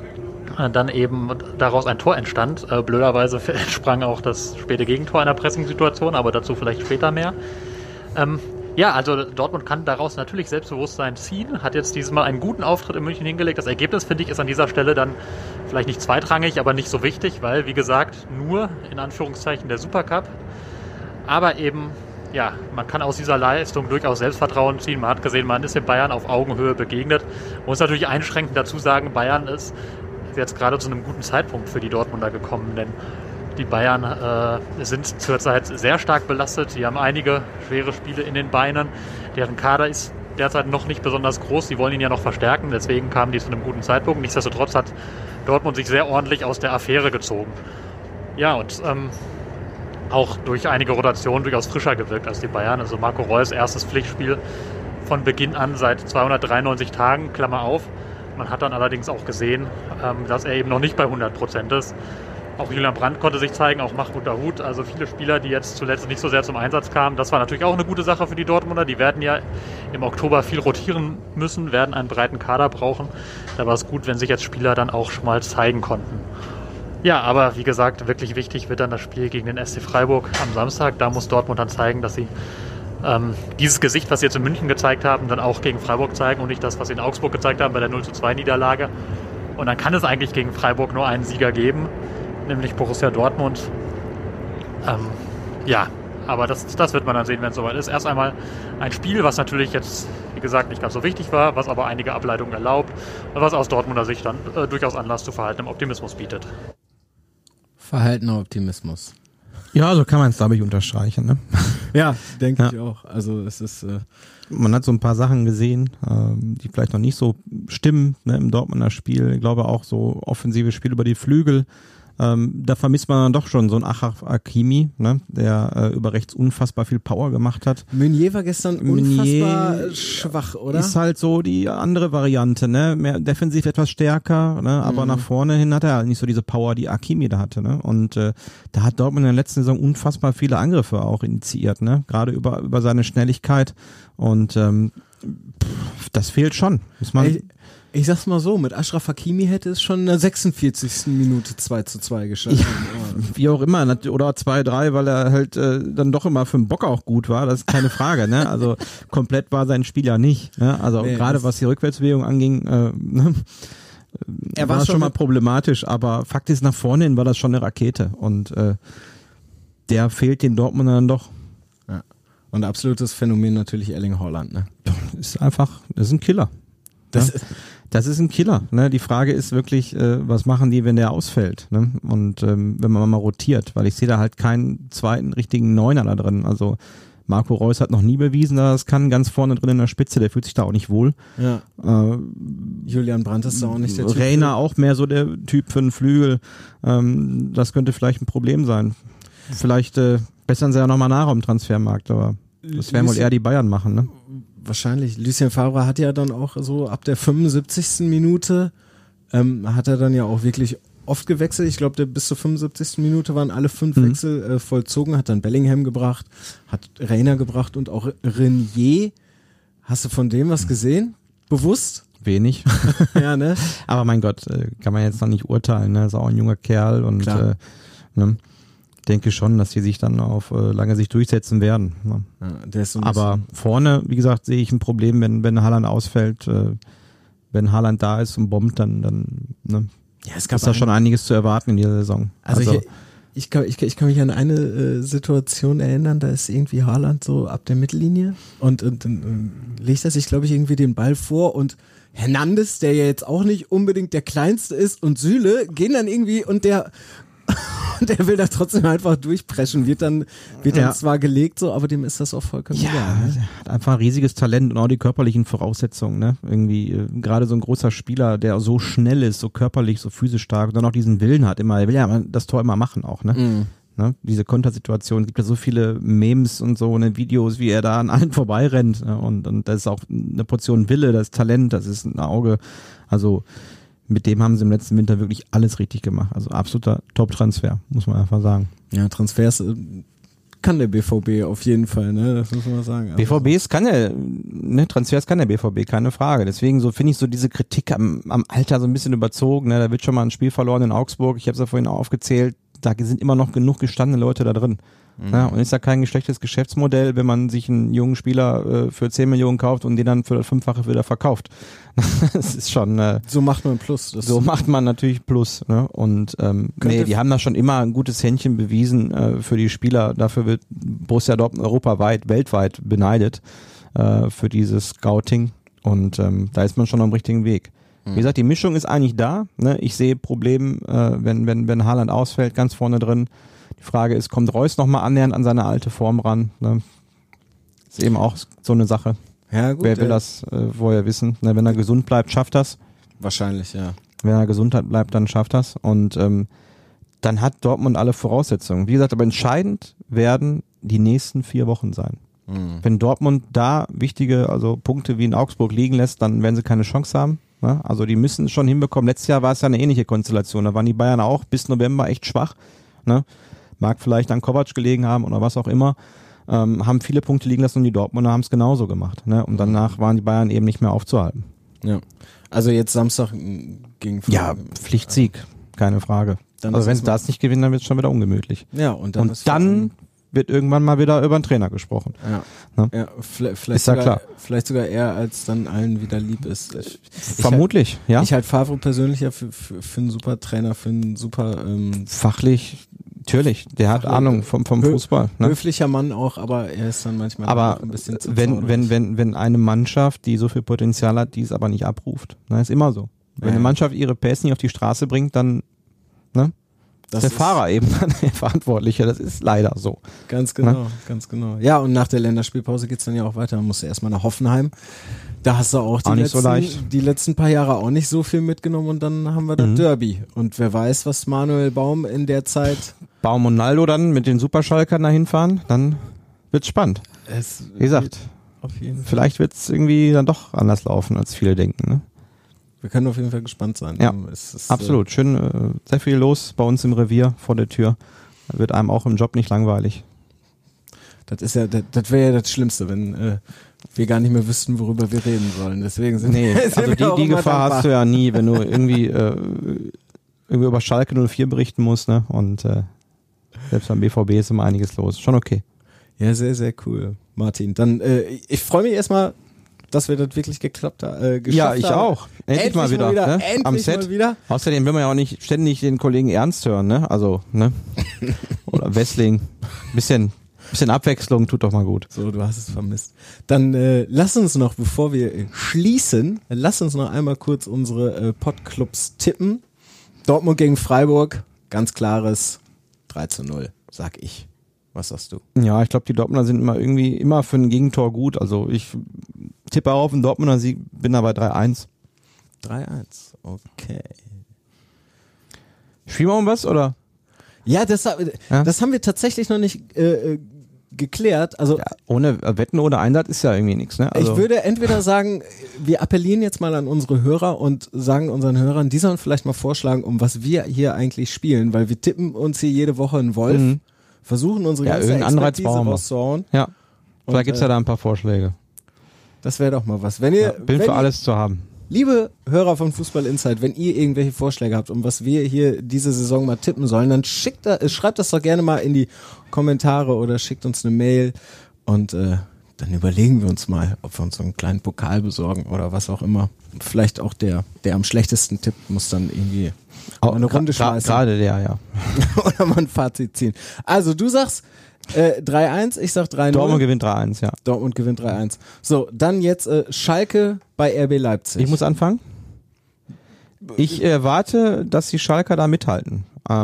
eben daraus ein Tor entstand. Blöderweise entsprang auch das späte Gegentor einer Pressing-Situation, aber dazu vielleicht später mehr. Ja, also Dortmund kann daraus natürlich Selbstbewusstsein ziehen, hat jetzt dieses Mal einen guten Auftritt in München hingelegt. Das Ergebnis, finde ich, ist an dieser Stelle dann vielleicht nicht zweitrangig, aber nicht so wichtig, weil, wie gesagt, nur in Anführungszeichen der Supercup. Aber eben, ja, man kann aus dieser Leistung durchaus Selbstvertrauen ziehen. Man hat gesehen, man ist den Bayern auf Augenhöhe begegnet. Man muss natürlich einschränkend dazu sagen, Bayern ist jetzt gerade zu einem guten Zeitpunkt für die Dortmunder gekommen, denn die Bayern sind zurzeit sehr stark belastet. Die haben einige schwere Spiele in den Beinen. Deren Kader ist derzeit noch nicht besonders groß. Die wollen ihn ja noch verstärken. Deswegen kamen die zu einem guten Zeitpunkt. Nichtsdestotrotz hat Dortmund sich sehr ordentlich aus der Affäre gezogen. Ja, und auch durch einige Rotationen durchaus frischer gewirkt als die Bayern. Also Marco Reus erstes Pflichtspiel von Beginn an seit 293 Tagen, Klammer auf. Man hat dann allerdings auch gesehen, dass er eben noch nicht bei 100% ist. Auch Julian Brandt konnte sich zeigen, auch Mahmoud Dahoud, also viele Spieler, die jetzt zuletzt nicht so sehr zum Einsatz kamen. Das war natürlich auch eine gute Sache für die Dortmunder. Die werden ja im Oktober viel rotieren müssen, werden einen breiten Kader brauchen. Da war es gut, wenn sich jetzt Spieler dann auch schon mal zeigen konnten. Ja, aber wie gesagt, wirklich wichtig wird dann das Spiel gegen den SC Freiburg am Samstag. Da muss Dortmund dann zeigen, dass sie dieses Gesicht, was sie jetzt in München gezeigt haben, dann auch gegen Freiburg zeigen und nicht das, was sie in Augsburg gezeigt haben bei der 0:2 Niederlage. Und dann kann es eigentlich gegen Freiburg nur einen Sieger geben, nämlich Borussia Dortmund. Ja, aber das wird man dann sehen, wenn es soweit ist. Erst einmal ein Spiel, was natürlich jetzt, wie gesagt, nicht ganz so wichtig war, was aber einige Ableitungen erlaubt und was aus Dortmunder Sicht dann durchaus Anlass zu verhaltenem Optimismus bietet. Verhaltener Optimismus. Ja, so kann man es, glaube ich, unterstreichen. Ne? Ja, denke ich auch. Also es ist... Man hat so ein paar Sachen gesehen, die vielleicht noch nicht so stimmen, ne, im Dortmunder Spiel. Ich glaube auch so offensive Spiel über die Flügel. Da vermisst man dann doch schon so einen Achraf Hakimi, ne, der über rechts unfassbar viel Power gemacht hat. Meunier war gestern unfassbar schwach, oder? Ist halt so die andere Variante, ne, mehr defensiv etwas stärker, ne, aber nach vorne hin hat er halt nicht so diese Power, die Hakimi da hatte, ne, und da hat Dortmund in der letzten Saison unfassbar viele Angriffe auch initiiert, ne, gerade über seine Schnelligkeit und das fehlt schon, muss man... Ich sag's mal so, mit Achraf Hakimi hätte es schon in der 46. Minute 2:2 geschafft. Ja, wie auch immer, oder 2-3, weil er halt dann doch immer für den Bock auch gut war, das ist keine Frage, ne? Also komplett war sein Spiel ja nicht, ne? Also nee, gerade was die Rückwärtsbewegung anging, ne? Er war schon mal problematisch, aber Fakt ist, nach vorne hin war das schon eine Rakete und der fehlt den Dortmundern doch. Ja. Und absolutes Phänomen natürlich Erling Haaland, ne? Das ist ein Killer. Das ist ein Killer. Ne? Die Frage ist wirklich, was machen die, wenn der ausfällt? Ne? Und wenn man mal rotiert, weil ich sehe da halt keinen zweiten richtigen Neuner da drin. Also Marco Reus hat noch nie bewiesen, dass er das kann, ganz vorne drin in der Spitze, der fühlt sich da auch nicht wohl. Ja. Julian Brandt ist da auch nicht der Typ. Reina auch mehr so der Typ für einen Flügel. Das könnte vielleicht ein Problem sein. Vielleicht bessern sie ja nochmal nach am Transfermarkt, aber das werden wohl eher die Bayern machen, ne? Wahrscheinlich. Lucien Favre hat ja dann auch so ab der 75. Minute hat er dann ja auch wirklich oft gewechselt. Ich glaube, bis zur 75. Minute waren alle 5 Wechsel vollzogen, hat dann Bellingham gebracht, hat Reina gebracht und auch Renier. Hast du von dem was gesehen? Bewusst? Wenig. Ja, ne? Aber mein Gott, kann man jetzt noch nicht urteilen, ne? Ist auch ein junger Kerl und ne? Denke schon, dass die sich dann auf lange Sicht durchsetzen werden. Ne? Ja, der ist so aber vorne, wie gesagt, sehe ich ein Problem, wenn Haaland ausfällt. Wenn Haaland da ist und bombt, dann ne? Es gab ist da schon einiges zu erwarten in dieser Saison. Also ich kann mich an eine Situation erinnern, da ist irgendwie Haaland so ab der Mittellinie und dann legt er sich, glaube ich, irgendwie den Ball vor und Hernandez, der ja jetzt auch nicht unbedingt der Kleinste ist, und Süle gehen dann irgendwie und der will da trotzdem einfach durchpreschen, wird dann zwar gelegt so, aber dem ist das auch vollkommen egal. Ne? Er hat einfach ein riesiges Talent und auch die körperlichen Voraussetzungen, ne? Irgendwie, gerade so ein großer Spieler, der so schnell ist, so körperlich, so physisch stark und dann auch diesen Willen hat, er will ja das Tor immer machen auch, ne? Mhm. Ne? Diese Kontersituation, es gibt ja so viele Memes und so, ne, Videos, wie er da an allen vorbeirennt, ne? Und das ist auch eine Portion Wille, das ist Talent, das ist ein Auge, also mit dem haben sie im letzten Winter wirklich alles richtig gemacht. Also absoluter Top-Transfer, muss man einfach sagen. Ja, Transfers kann der BVB auf jeden Fall, ne? Das muss man mal sagen. Transfers kann der BVB, keine Frage. Deswegen so finde ich so diese Kritik am Alter so ein bisschen überzogen. Ne? Da wird schon mal ein Spiel verloren in Augsburg. Ich habe es ja vorhin aufgezählt. Da sind immer noch genug gestandene Leute da drin. Mhm. Ja, und ist ja kein schlechtes Geschäftsmodell, wenn man sich einen jungen Spieler für 10 Millionen kauft und den dann für das 5-fache wieder verkauft. Das ist schon... so macht man Plus. So macht man natürlich Plus. Ne? Und die haben da schon immer ein gutes Händchen bewiesen für die Spieler. Dafür wird Borussia Dortmund europaweit, weltweit beneidet für dieses Scouting. Und da ist man schon am richtigen Weg. Wie gesagt, die Mischung ist eigentlich da. Ne? Ich sehe Probleme, wenn Haaland ausfällt, ganz vorne drin. Die Frage ist, kommt Reus nochmal annähernd an seine alte Form ran? Ne? Ist eben auch so eine Sache. Ja, gut, wer will das vorher wissen? Ne? Wenn er gesund bleibt, schafft das. Wahrscheinlich, ja. Wenn er gesund bleibt, dann schafft das. Und dann hat Dortmund alle Voraussetzungen. Wie gesagt, aber entscheidend werden die nächsten 4 Wochen sein. Mhm. Wenn Dortmund da wichtige Punkte wie in Augsburg liegen lässt, dann werden sie keine Chance haben. Ne? Also die müssen es schon hinbekommen. Letztes Jahr war es ja eine ähnliche Konstellation. Da waren die Bayern auch bis November echt schwach. Ne? Mag vielleicht an Kovac gelegen haben oder was auch immer. Haben viele Punkte liegen lassen und die Dortmunder haben es genauso gemacht. Ne? Und danach waren die Bayern eben nicht mehr aufzuhalten. Ja. Also jetzt Samstag gegen Freiburg. Ja, Pflichtsieg, keine Frage. Also wenn sie das nicht gewinnen, dann wird es schon wieder ungemütlich. Ja, und dann wird irgendwann mal wieder über den Trainer gesprochen. Ja, ne? Ja, vielleicht ist ja klar. Vielleicht sogar eher, als dann allen wieder lieb ist. Vermutlich, ja. Ich halte Favre persönlich ja für einen super Trainer, für einen super... fachlich, natürlich. Der hat Ahnung vom Fußball. Ne? Höflicher Mann auch, aber er ist dann manchmal auch ein bisschen zu wenn eine Mannschaft, die so viel Potenzial hat, die es aber nicht abruft. Ne? Ist immer so. Wenn eine Mannschaft ihre PS nicht auf die Straße bringt, dann... Ne? Das ist der Fahrer eben der Verantwortliche, das ist leider so. Ganz genau, ganz genau. Ja, und nach der Länderspielpause geht's dann ja auch weiter. Man muss erstmal nach Hoffenheim. Da hast du auch die letzten paar Jahre auch nicht so viel mitgenommen und dann haben wir das Derby. Und wer weiß, was Manuel Baum in der Zeit... Baum und Naldo dann mit den Superschalkern dahin fahren, dann wird's spannend. Wie gesagt, vielleicht wird's irgendwie dann doch anders laufen, als viele denken, ne? Wir können auf jeden Fall gespannt sein. Ja, absolut. Schön, sehr viel los bei uns im Revier vor der Tür. Da wird einem auch im Job nicht langweilig. Das wäre ja das Schlimmste, wenn wir gar nicht mehr wüssten, worüber wir reden sollen. Deswegen sind also die Gefahr hast du ja nie, wenn du irgendwie über Schalke 04 berichten musst, ne? Und selbst beim BVB ist immer einiges los. Schon okay. Ja, sehr, sehr cool, Martin. Dann ich freue mich erstmal, dass wir das wirklich geschafft haben. Ja, ich auch. Endlich mal wieder. Ne? Am Set. Mal wieder. Außerdem will man ja auch nicht ständig den Kollegen Ernst hören, ne? Also, ne? Oder Wessling. Bisschen Bisschen Abwechslung tut doch mal gut. So, du hast es vermisst. Dann lass uns noch, bevor wir schließen, lass uns noch einmal kurz unsere Podclubs tippen. Dortmund gegen Freiburg, ganz klares 3:0, sag ich. Was sagst du? Ja, ich glaube, die Dortmunder sind immer für ein Gegentor gut. Also ich tippe auf einen Dortmunder Sieg, bin dabei 3:1. 3:1, okay. Spielen wir um was, oder? Ja, das haben wir tatsächlich noch nicht geklärt. Also ja, ohne Wetten oder Einsatz ist ja irgendwie nichts. Ne? Also ich würde entweder sagen, wir appellieren jetzt mal an unsere Hörer und sagen unseren Hörern, die sollen vielleicht mal vorschlagen, um was wir hier eigentlich spielen, weil wir tippen uns hier jede Woche einen Wolf, versuchen unsere ganze Expertise rauszuhauen. Ja, vielleicht gibt's ja da ein paar Vorschläge. Das wäre doch mal was. Wenn ihr, bin für alles zu haben. Liebe Hörer von Fußball Insight, wenn ihr irgendwelche Vorschläge habt, um was wir hier diese Saison mal tippen sollen, dann schreibt das doch gerne mal in die Kommentare oder schickt uns eine Mail und dann überlegen wir uns mal, ob wir uns so einen kleinen Pokal besorgen oder was auch immer. Vielleicht auch der am schlechtesten tippt, muss dann irgendwie eine Runde schmeißen. Gerade der, ja. Oder mal ein Fazit ziehen. Also du sagst 3:1, ich sag 3:0. Dortmund gewinnt 3:1, ja. Dortmund gewinnt 3:1. So, dann jetzt Schalke bei RB Leipzig. Ich muss anfangen. Ich erwarte, dass die Schalker da mithalten.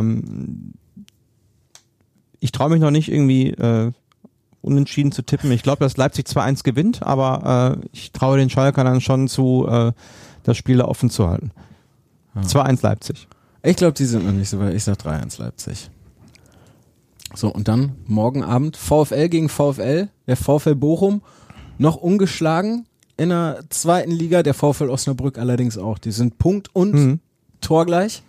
Ich traue mich noch nicht irgendwie unentschieden zu tippen. Ich glaube, dass Leipzig 2:1 gewinnt, aber ich traue den Schalkern dann schon zu, das Spiel da offen zu halten. 2:1 Leipzig. Ich glaube, die sind noch nicht so weit. Ich sag 3:1 Leipzig. So, und dann morgen Abend VfL gegen VfL. Der VfL Bochum noch ungeschlagen in der 2. Liga. Der VfL Osnabrück allerdings auch. Die sind Punkt und torgleich.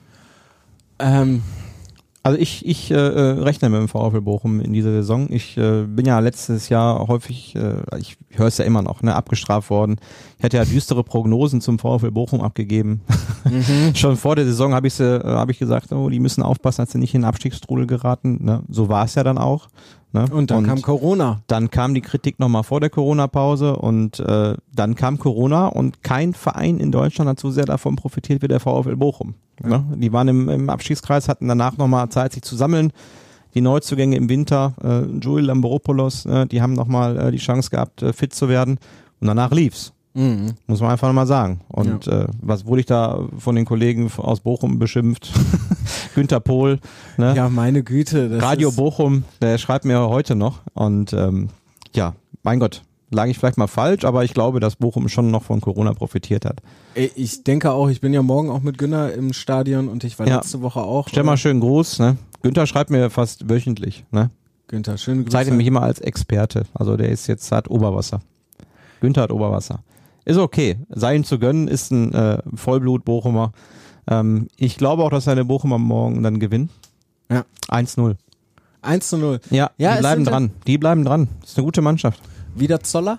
Also ich rechne mit dem VfL Bochum in dieser Saison. Ich bin ja letztes Jahr häufig, ich höre es ja immer noch, abgestraft worden. Ich hatte ja düstere Prognosen zum VfL Bochum abgegeben. Schon vor der Saison habe ich gesagt, oh, die müssen aufpassen, dass sie nicht in den Abstiegsstrudel geraten. Ne? So war es ja dann auch. Ne? Und dann kam Corona. Dann kam die Kritik nochmal vor der Corona-Pause und dann kam Corona und kein Verein in Deutschland hat so sehr davon profitiert wie der VfL Bochum. Ja. Ne? Die waren im Abstiegskreis, hatten danach nochmal Zeit, sich zu sammeln. Die Neuzugänge im Winter, Joel Lamboropoulos, die haben nochmal die Chance gehabt, fit zu werden und danach lief's. Muss man einfach nochmal sagen. Und was wurde ich da von den Kollegen aus Bochum beschimpft? Günter Pohl. Ne? Ja, meine Güte. Das Radio Bochum, der schreibt mir heute noch. Und ja, mein Gott, lag ich vielleicht mal falsch, aber ich glaube, dass Bochum schon noch von Corona profitiert hat. Ich denke auch, ich bin ja morgen auch mit Günter im Stadion und ich war letzte Woche auch. Stell mal schönen Gruß. Ne? Günter schreibt mir fast wöchentlich. Ne? Günter, schöne Grüße. Zeigt mich immer als Experte. Also der ist jetzt, hat Oberwasser. Günter hat Oberwasser. Ist okay. Sei ihm zu gönnen, ist ein Vollblut-Bochumer. Ich glaube auch, dass seine Bochumer morgen dann gewinnen. Ja. 1:0. 1:0. Ja, die bleiben dran. Die bleiben dran. Ist eine gute Mannschaft. Wieder Zoller?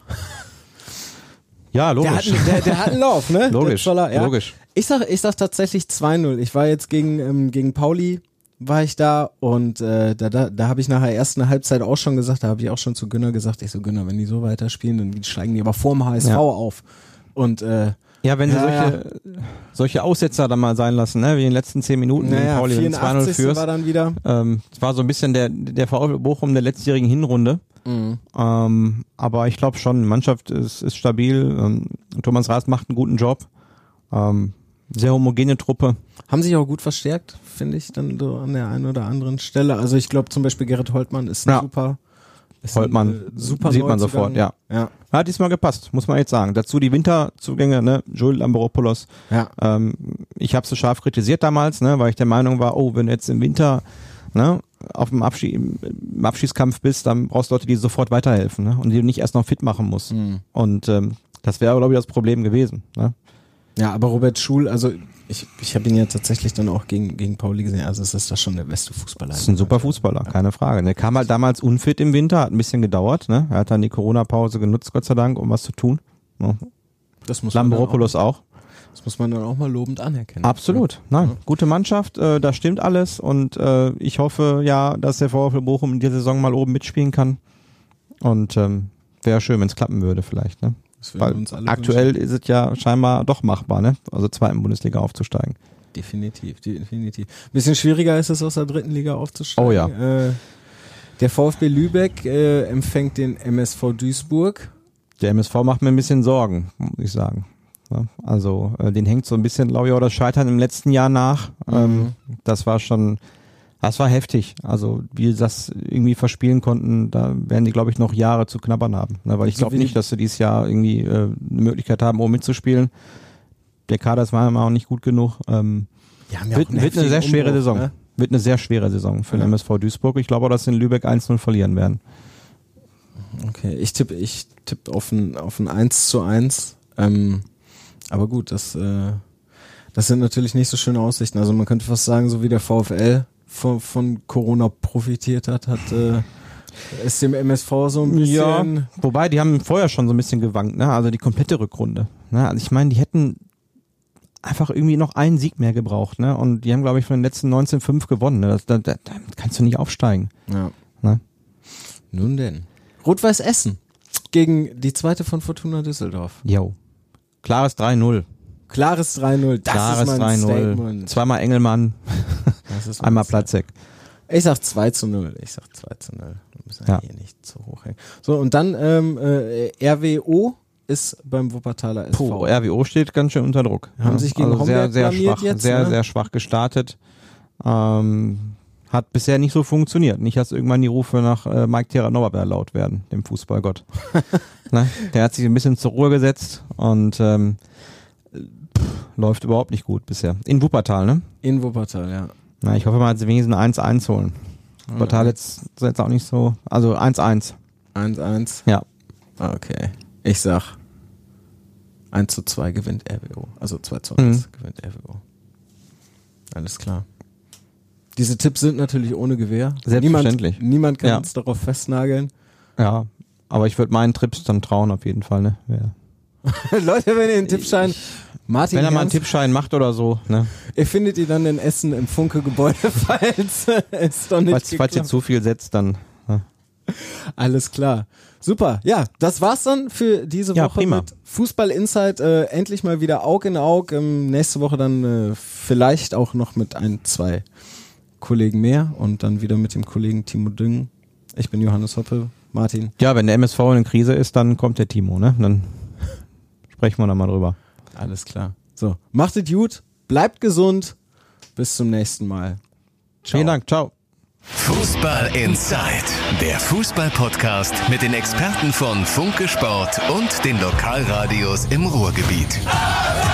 Ja, logisch. Der hat einen Lauf, ne? Logisch. Der Zoller, ja. Logisch. Ich sag tatsächlich 2:0. Ich war jetzt gegen Pauli, war ich da und da habe ich nach der ersten Halbzeit auch schon gesagt, da habe ich auch schon zu Günner gesagt, ich so, Günner, wenn die so weiterspielen, dann steigen die aber vorm HSV auf. Und ja, wenn sie solche Aussetzer dann mal sein lassen, ne, wie in den letzten 10 Minuten gegen Pauli, wenn 2:0 führst. War dann wieder. Es war so ein bisschen der VfL Bochum der letztjährigen Hinrunde. Aber ich glaube schon, die Mannschaft ist stabil. Thomas Rath macht einen guten Job. Sehr homogene Truppe. Haben sich auch gut verstärkt, finde ich, dann so an der einen oder anderen Stelle. Also ich glaube zum Beispiel Gerrit Holtmann ist super. Super sieht man sofort, ja. Hat diesmal gepasst, muss man jetzt sagen. Dazu die Winterzugänge, ne, Joel Lamboropoulos. Ja. Ich habe so scharf kritisiert damals, ne, weil ich der Meinung war, wenn du jetzt im Winter, ne, auf dem im Abschießkampf bist, dann brauchst du Leute, die sofort weiterhelfen, ne, und die du nicht erst noch fit machen musst. Und das wäre, glaube ich, das Problem gewesen, ne. Ja, aber Robert Schul, also ich habe ihn ja tatsächlich dann auch gegen Pauli gesehen, also es ist das schon der beste Fußballer. Das ist ein super Fußballer, keine Frage. Der kam halt damals unfit im Winter, hat ein bisschen gedauert, ne? Er hat dann die Corona-Pause genutzt, Gott sei Dank, um was zu tun. Ne? Das muss Lamboropoulos auch. Das muss man dann auch mal lobend anerkennen. Absolut, nein, gute Mannschaft, da stimmt alles und ich hoffe ja, dass der VfL Bochum in dieser Saison mal oben mitspielen kann und wäre schön, wenn es klappen würde vielleicht, ne? Weil aktuell ist es ja scheinbar doch machbar, ne? Also 2. Bundesliga aufzusteigen. Definitiv. Bisschen schwieriger ist es aus der 3. Liga aufzusteigen. Oh ja. Der VfB Lübeck empfängt den MSV Duisburg. Der MSV macht mir ein bisschen Sorgen, muss ich sagen. Ja, also den hängt so ein bisschen, glaube ich, auch das Scheitern im letzten Jahr nach. Das war heftig. Also wie sie das irgendwie verspielen konnten, da werden die, glaube ich, noch Jahre zu knabbern haben. Ne? Weil ich glaube nicht, dass sie dieses Jahr irgendwie eine Möglichkeit haben, oben mitzuspielen. Der Kader ist meiner Meinung nach nicht gut genug. Wird eine sehr schwere Saison. Ne? Wird eine sehr schwere Saison für den MSV Duisburg. Ich glaube auch, dass sie in Lübeck 1-0 verlieren werden. Okay, ich tippe auf ein 1:1. Aber gut, das sind natürlich nicht so schöne Aussichten. Also man könnte fast sagen, so wie der VfL von Corona profitiert hat, ist dem MSV so ein bisschen... Ja, wobei, die haben vorher schon so ein bisschen gewankt, ne? Also die komplette Rückrunde. Ne? Also ich meine, die hätten einfach irgendwie noch einen Sieg mehr gebraucht, ne? Und die haben, glaube ich, von den letzten 19:5 gewonnen. Ne? Da kannst du nicht aufsteigen. Ja. Ne? Nun denn. Rot-Weiß Essen gegen die zweite von Fortuna Düsseldorf. Jo. Klares 3-0. Klares 3-0. Das ist mein Statement. Zweimal Engelmann, einmal Platzek. Ich sag 2:0. Wir müssen hier nicht zu hoch hängen. So, und dann RWO ist beim Wuppertaler SV. RWO steht ganz schön unter Druck. Haben sich gegen Homberg sehr blamiert schwach, jetzt, sehr schwach gestartet. Hat bisher nicht so funktioniert. Nicht, dass irgendwann die Rufe nach Mike Terranova laut werden, dem Fußballgott. Ne? Der hat sich ein bisschen zur Ruhe gesetzt und läuft überhaupt nicht gut bisher. In Wuppertal, ne? In Wuppertal, ja. Na, ich hoffe mal, dass sie wenigstens 1:1 holen. Wuppertal jetzt auch nicht so, also 1:1. 1:1? Ja. Okay. Ich sag 1:2 gewinnt RWO. Also 2:1 gewinnt RWO. Alles klar. Diese Tipps sind natürlich ohne Gewähr. Selbstverständlich. Niemand kann uns darauf festnageln. Ja, aber ich würde meinen Trips dann trauen auf jeden Fall, ne? Ja. Leute, wenn ihr einen Tippschein... Martin wenn er mal einen Tippschein macht oder so, ne? Ihr findet ihn dann in Essen im Funke-Gebäude, falls es doch nicht falls ihr zu viel setzt, dann... Ne? Alles klar. Super. Ja, das war's dann für diese Woche prima. mit Fußball Insight. Endlich mal wieder Aug in Aug. Nächste Woche dann vielleicht auch noch mit 1-2 Kollegen mehr und dann wieder mit dem Kollegen Timo Düng. Ich bin Johannes Hoppe. Martin. Ja, wenn der MSV in Krise ist, dann kommt der Timo, ne? Dann sprechen wir da mal drüber. Alles klar. So, macht es gut, bleibt gesund. Bis zum nächsten Mal. Ciao. Vielen Dank. Ciao. Fußball Inside, der Fußball-Podcast mit den Experten von Funke Sport und den Lokalradios im Ruhrgebiet.